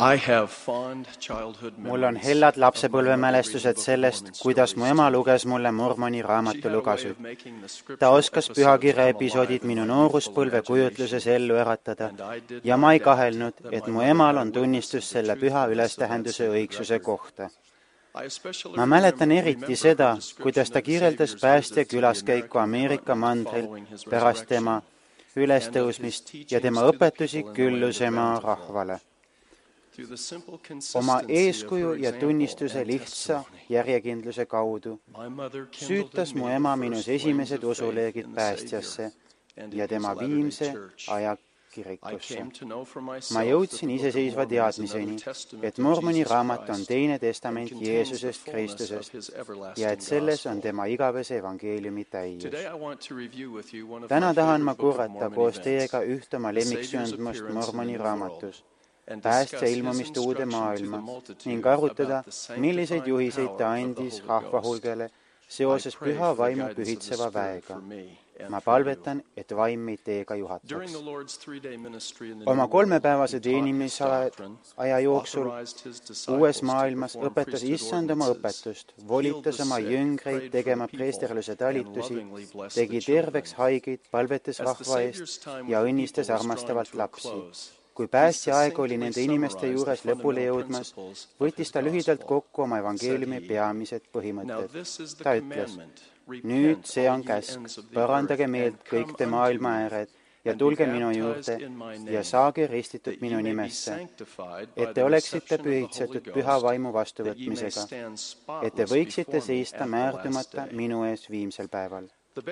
Mul on hellad lapsepõlvemälestused sellest, kuidas mu ema luges mulle Mormoni raamatulugusid. Ta oskas pühakirja episoodid minu nooruspõlve kujutluses ellu äratada ja ma ei kahelnud, et mu emal on tunnistus selle püha ülestähenduse õigsuse kohta. Ma mäletan eriti seda, kuidas ta kirjeldas päästja külaskäiku Ameerika mandril pärast tema ülestõusmist ja tema õpetusi Küllusemaa rahvale. Oma eeskuju ja tunnistuse lihtsa järjekindluse kaudu süütas mu ema minus esimesed usuleegid päästjasse ja tema viimse aja kirikusse. Ma jõudsin iseseisva teadmiseni, et Mormoni raamat on teine testament Jeesusest Kristusest ja et selles on tema igavese evangeeliumi täius. Täna tahan ma korrata koos teiega üht oma lemmiksündmust Mormoni raamatus, päästja ilmumist uude maailma ning arutada, milliseid juhiseid ta andis rahvahulgale seoses püha vaimu pühitseva väega. Ma palvetan, et vaim meid teiega juhataks. Oma 3-päevase teenimisaja jooksul uues maailmas õpetas Issand oma õpetust, volitas oma jüngreid tegema preesterluse talitusi, tegi terveks haigeid, palvetes rahva eest ja õnnistas armastavalt lapsi. Kui päästja aeg oli nende inimeste juures lõpule jõudmas, võttis ta lühidalt kokku oma evangeeliumi peamised põhimõtted. Ta ütles, nüüd see on käsk, parandage meelt kõik te maailma ääred ja tulge minu juurde ja saage ristitud minu nimesse, et te oleksite pühitsetud püha vaimu vastuvõtmisega, et te võiksite seista määrdumata minu ees viimsel päeval.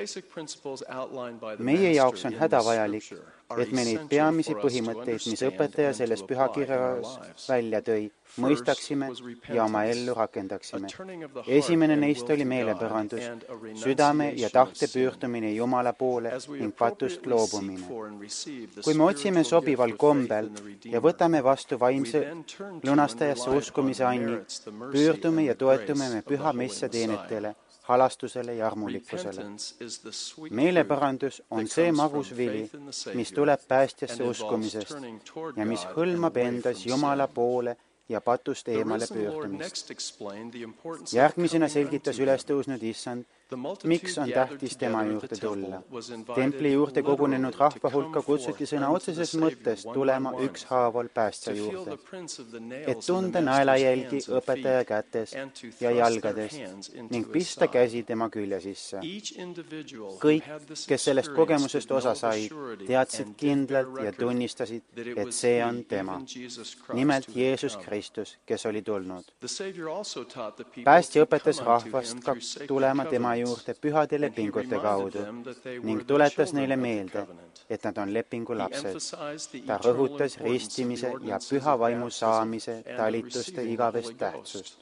Meie jaoks on hädavajalik, et me neid peamisi põhimõtteid, mis õpetaja selles pühakirjas välja tõi, mõistaksime ja oma ellu rakendaksime. Esimene neist oli meeleparandus, südame ja tahte pöördumine Jumala poole ning patust loobumine. Kui me otsime sobival kombel ja võtame vastu vaimse lunastajasse uskumise anni, pöördume ja toetume me püha messa teenetele, halastusele ja armulikkusele. Meeleparandus on see magus vili, mis tuleb päästjasse uskumisest ja mis hõlmab endas Jumala poole ja patust eemale pöördumist. Järgmisena selgitas ülestõusnud Issand, miks on tähtis tema juurde tulla. Templi juurde kogunenud rahva hulka kutsuti sõna otseses mõttes tulema ükshaaval päästja juurde, et tunda naelajälgi õpetaja kätes ja jalgadest ning pista käsi tema külje sisse. Kõik, kes sellest kogemusest osa said, teadsid kindlalt ja tunnistasid, et see on tema, nimelt Jeesus Kristus, kes oli tulnud. Päästja õpetas rahvast ka tulema tema juurde pühade lepingute kaudu ning tuletas neile meelde, et nad on lepingu lapsed. Ta rõhutas ristimise ja püha vaimu saamise talituste igavest tähtsust.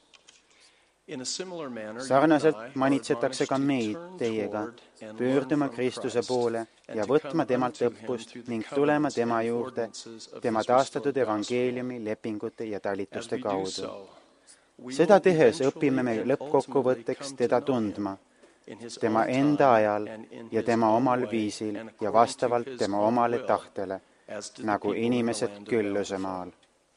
Sarnaselt manitsetakse ka meid teiega pöörduma Kristuse poole ja võtma temalt õppust ning tulema tema juurde tema taastatud evangeeliumi lepingute ja talituste kaudu. Seda tehes õpime me lõppkokkuvõtteks teda tundma, tema enda ajal ja tema omal viisil ja vastavalt tema omale tahtele, nagu inimesed Küllusemaal.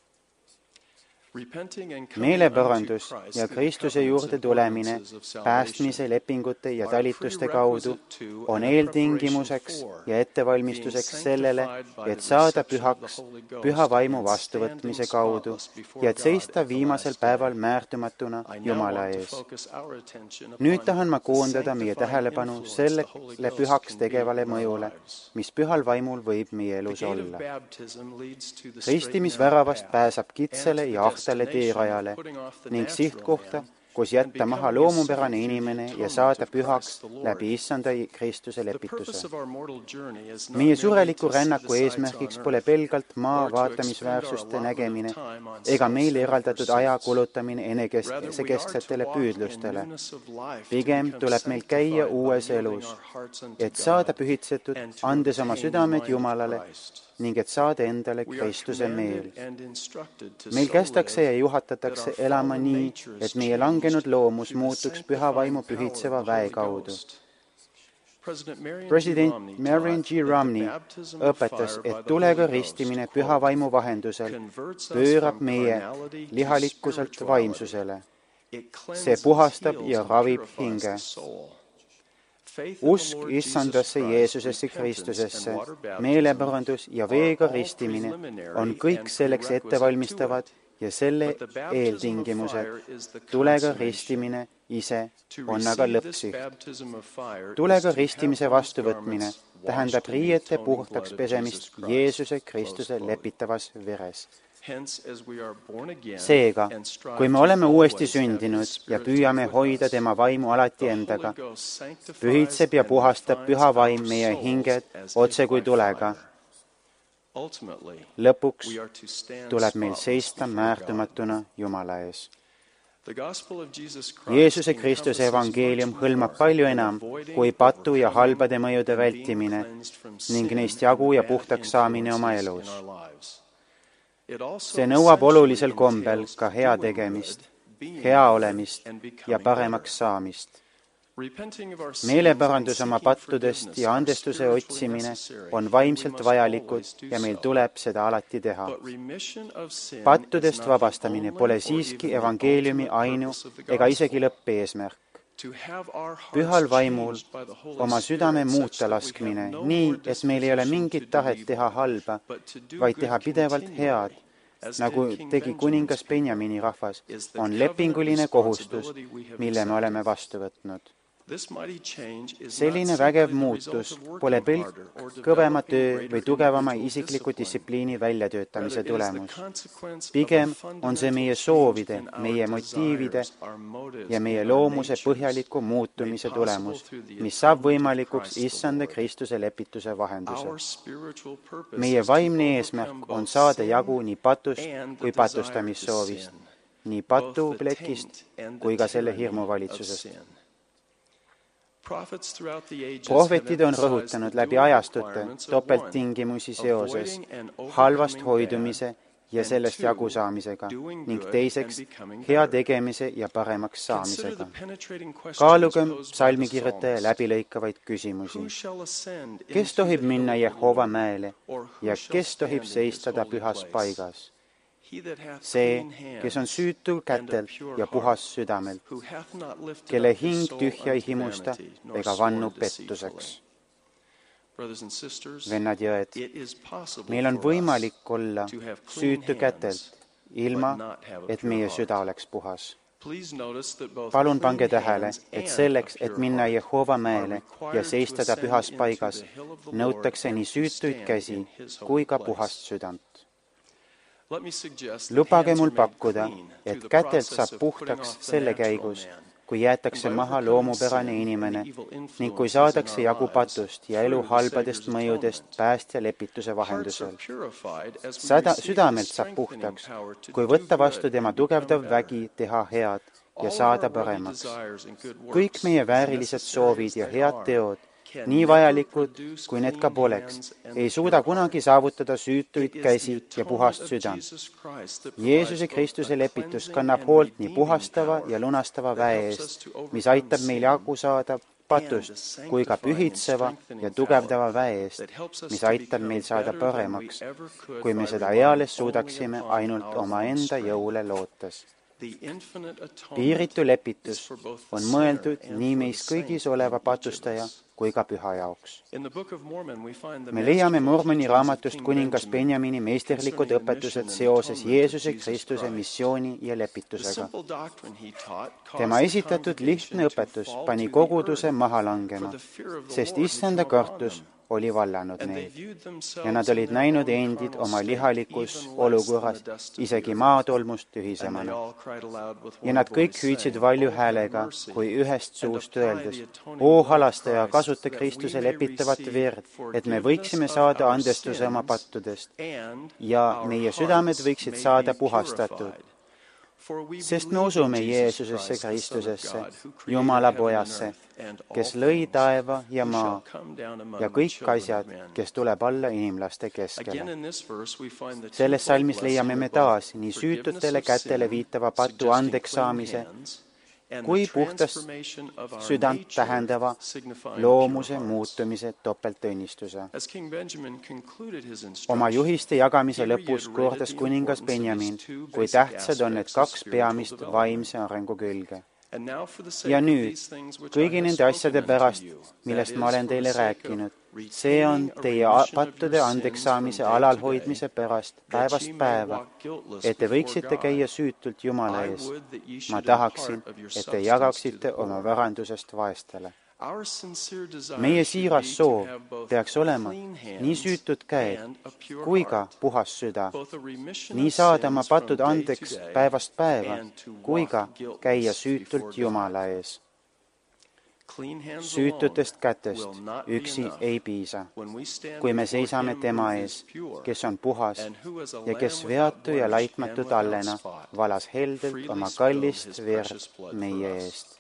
Meeleparandus ja Kristuse juurde tulemine päästmise lepingute ja talituste kaudu on eeltingimuseks ja ettevalmistuseks sellele, et saada pühaks püha vaimu vastuvõtmise kaudu ja et seista viimasel päeval määrdumatuna Jumala ees. Nüüd tahan ma koondada meie tähelepanu sellele pühaks tegevale mõjule, mis pühal vaimul võib meie elus olla. Ristimisväravast pääsab kitsale ja ahtale teerajale ning sihtkohta, kus jätta maha loomupärane inimene ja saada pühaks läbi Issanda Kristuse lepituse. Meie sureliku rännaku eesmärgiks pole pelgalt maa vaatamisväärsuste nägemine ega meile eraldatud aja kulutamine enesekesksetele püüdlustele. Pigem tuleb meil käia uues elus, et saada pühitsetud, andes oma südamed Jumalale ning et saada endale Kristuse meel. Meil kästakse ja juhatatakse elama nii, et meie langenud loomus muutuks püha vaimu pühitseva väe kaudu. President Marion G. Romney õpetas, et tulega ristimine püha vaimu vahendusel pöörab meie lihalikkuselt vaimsusele. See puhastab ja ravib hinge. Usk issandasse Jeesusesse Kristusesse, meelepärandus ja veega ristimine on kõik selleks ettevalmistavad ja selle eeltingimused. Tulega ristimine ise on aga lõppsiht. Tulega ristimise vastuvõtmine tähendab riiete puhtaks pesemist Jeesuse Kristuse lepitavas veres. Seega, kui me oleme uuesti sündinud ja püüame hoida tema vaimu alati endaga, pühitseb ja puhastab püha vaim meie hinged otse kui tulega. Lõpuks tuleb meil seista määrdumatuna Jumala ees. Jeesuse Kristuse evangeelium hõlmab palju enam kui patu ja halbade mõjude vältimine ning neist jagu ja puhtaks saamine oma elus. See nõuab olulisel kombel ka hea tegemist, hea olemist ja paremaks saamist. Meelepärandus oma pattudest ja andestuse otsimine on vaimselt vajalikud ja meil tuleb seda alati teha. Pattudest vabastamine pole siiski evangeeliumi ainu ega isegi lõppeesmärk. Pühal vaimul oma südame muuta laskmine nii, et meil ei ole mingit tahet teha halba, vaid teha pidevalt head, nagu tegi kuningas Benjamini rahvas, on lepinguline kohustus, mille me oleme vastu võtnud. Selline vägev muutus pole pelk kõvema töö või tugevama isikliku distsipliini väljatöötamise tulemus. Pigem on see meie soovide, meie motiivide ja meie loomuse põhjaliku muutumise tulemus, mis saab võimalikuks issanda Kristuse lepituse vahendusel. Meie vaimne eesmärk on saada jagu nii patust kui patustamissoovist, nii patuplekist kui ka selle hirmuvalitsusest. Prohvetid on rõhutanud läbi ajastute topelttingimusi seoses halvast hoidumise ja sellest jagu saamisega ning teiseks hea tegemise ja paremaks saamisega. Kaalugem psalmikirjutaja läbilõikavaid küsimusi. Kes tohib minna Jehova mäele ja kes tohib seista ta pühas paigas? See, kes on süütu kätelt ja puhas südamelt, kelle hing tühja ei himusta ega vannu pettuseks. Vennad ja õed, meil on võimalik olla süütu kätelt, ilma et meie süda oleks puhas. Palun pange tähele, et selleks, et minna Jehova mäele ja seista ta pühas paigas, nõutakse nii süütuid käsi kui ka puhast südant. Lubage mul pakkuda, et kätelt saab puhtaks selle käigus, kui jäetakse maha loomupärane inimene ning kui saadakse jagu patust ja elu halbadest mõjudest päästja lepituse vahendusel. Südamelt saab puhtaks, kui võtta vastu tema tugevdav vägi teha head ja saada paremaks. Kõik meie väärilised soovid ja head teod, nii vajalikud, kui need ka poleks, ei suuda kunagi saavutada süütuid käsi ja puhast südant. Jeesuse Kristuse lepitus kannab hoolt nii puhastava ja lunastava väe eest, mis aitab meil jagu saada patust, kui ka pühitseva ja tugevdava väe eest, mis aitab meil saada paremaks, kui me seda eales suudaksime ainult omaenda jõule lootes. Piiritu lepitus on mõeldud nii meis kõigis oleva patustaja kui ka püha jaoks. Me leiame Mormoni raamatust kuningas Benjamini meisterlikud õpetused seoses Jeesuse Kristuse missiooni ja lepitusega. Tema esitatud lihtne õpetus pani koguduse maha langema, sest issanda kartus oli vallanud neid ja nad olid näinud endid oma lihalikus olukorras isegi maatolmust tühisemana. Ja nad kõik hüüdsid valju häälega, kui ühest suust öeldes, oo halastaja, kasuta Kristuse lepitavat verd, et me võiksime saada andestuse oma pattudest ja meie südamed võiksid saada puhastatud. Sest me usume Jeesusesse Kristusesse, Jumala pojasse, kes lõi taeva ja maa ja kõik asjad, kes tuleb alla inimlaste keskele. Selles salmis leiame me taas nii süütutele kätele viitava patu andeks saamise kui puhtast südant tähendava loomuse muutumise topeltõnnistuse. Oma juhiste jagamise lõpus kordas kuningas Benjamin, kui tähtsad on need kaks peamist vaimse arengu külge. Ja nüüd, kõigi nende asjade pärast, millest ma olen teile rääkinud, see on teie pattude andeks saamise alalhoidmise pärast päevast päeva, et te võiksite käia süütult Jumala ees. Ma tahaksin, et te jagaksite oma varandusest vaestele. Meie siiras soov peaks olema nii süütud käed kui ka puhas süda, nii saada oma patud andeks päevast päeva kui ka käia süütult Jumala ees. Süütutest kätest üksi ei piisa, kui me seisame tema ees, kes on puhas ja kes veatu ja laitmatu tallena valas heldelt oma kallist verd meie eest.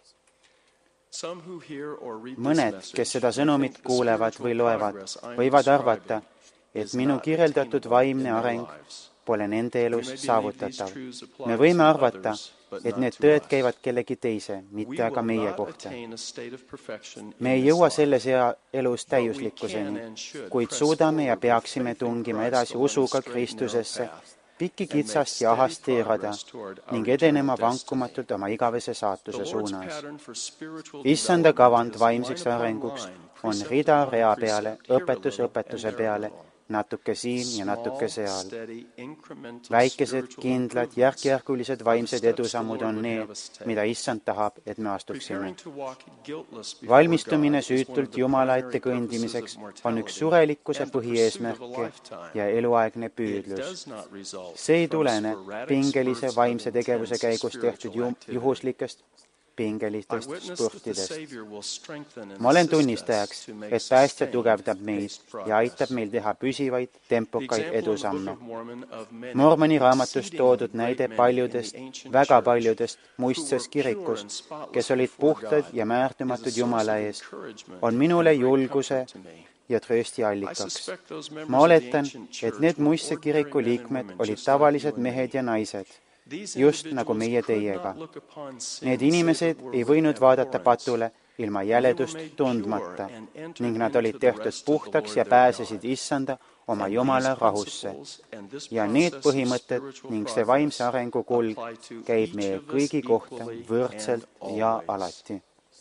Mõned, kes seda sõnumit kuulevad või loevad, võivad arvata, et minu kirjeldatud vaimne areng pole nende elus saavutatav. Me võime arvata, et need tõed käivad kellegi teise, mitte aga meie kohta. Me ei jõua selles elus täiuslikkuseni, kuid suudame ja peaksime tungima edasi usuga Kristusesse, pikki kitsast ja ahast teerada ning edenema vankumatult oma igavese saatuse suunas. Issanda kavand vaimseks arenguks on rida rea peale, õpetus õpetuse peale, natuke siin ja natuke seal. Väikesed, kindlad, järk-järgulised vaimsed edusammud on need, mida Issand tahab, et me astuksime. Valmistumine süütult Jumala ette kõndimiseks on üks surelikkuse põhieesmärke ja eluaegne püüdlus. See ei tulene pingelise vaimse tegevuse käigus tehtud juhuslikest pingelistest spurtidest. Ma olen tunnistajaks, et päästja tugevdab meid ja aitab meil teha püsivaid, tempokaid edusamme. Mormoni raamatus toodud näide väga paljudest muistses kirikus, kes olid puhtad ja määrdumatud Jumala ees, on minule julguse ja tröösti allikaks. Ma oletan, et need muistse kiriku liikmed olid tavalised mehed ja naised, just nagu meie teiega. Need inimesed ei võinud vaadata patule ilma jäledust tundmata ning nad olid tehtud puhtaks ja pääsesid Issanda oma Jumala rahusse. Ja need põhimõtted ning see vaimse arengu kulg käib meie kõigi kohta võrdselt ja alati.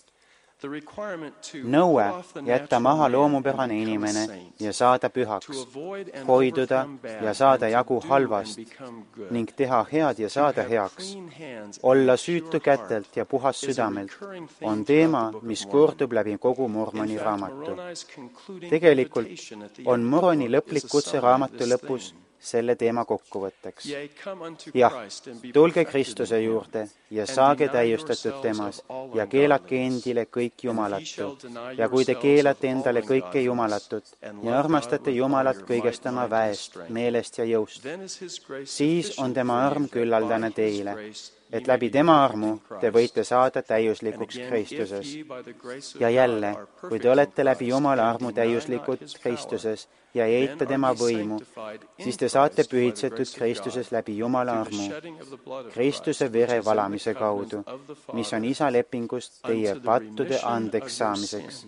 Nõue jätta maha loomupärane inimene ja saada pühaks, hoiduda ja saada jagu halvast ning teha head ja saada heaks, olla süütu kätelt ja puhas südamelt on teema, mis kordub läbi kogu Mormoni raamatu. Tegelikult on Mormoni lõplik kutse raamatu lõpus selle teema kokkuvõtteks. Jah, tulge Kristuse juurde ja saage täiustatud temas ja keelake endile kõik jumalatu. Ja kui te keelate endale kõike jumalatut ja armastate Jumalat kõigest oma väest, meelest ja jõust, siis on tema arm küllaldane teile, et läbi tema armu te võite saada täiuslikuks Kristuses. Ja jälle, kui te olete läbi Jumala armu täiuslikud Kristuses ja ei eita tema võimu, siis te saate pühitsetud Kristuses läbi Jumala armu, Kristuse vere valamise kaudu, mis on Isa lepingust teie pattude andeks saamiseks,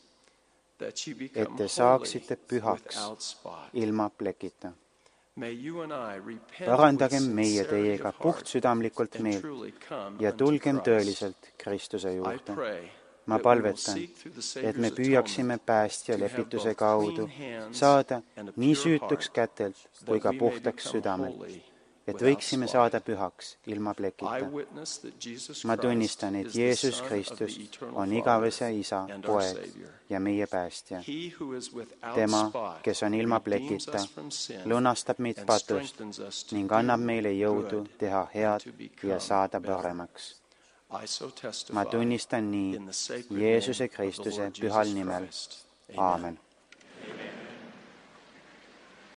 et te saaksite pühaks ilma plekita. Parandagem meie teiega puhtsüdamlikult meelt ja tulgem tõeliselt Kristuse juurde. Ma palvetan, et me püüaksime päästja lepituse kaudu saada nii süütuks kätelt kui ka puhtaks südamelt, et võiksime saada pühaks ilma plekita. Ma tunnistan, et Jeesus Kristus on igavese Isa, poeg ja meie päästja. Tema, kes on ilma plekita, lunastab meid patust ning annab meile jõudu teha head ja saada paremaks. Ma tunnistan nii Jeesuse Kristuse pühal nimel. Aamen.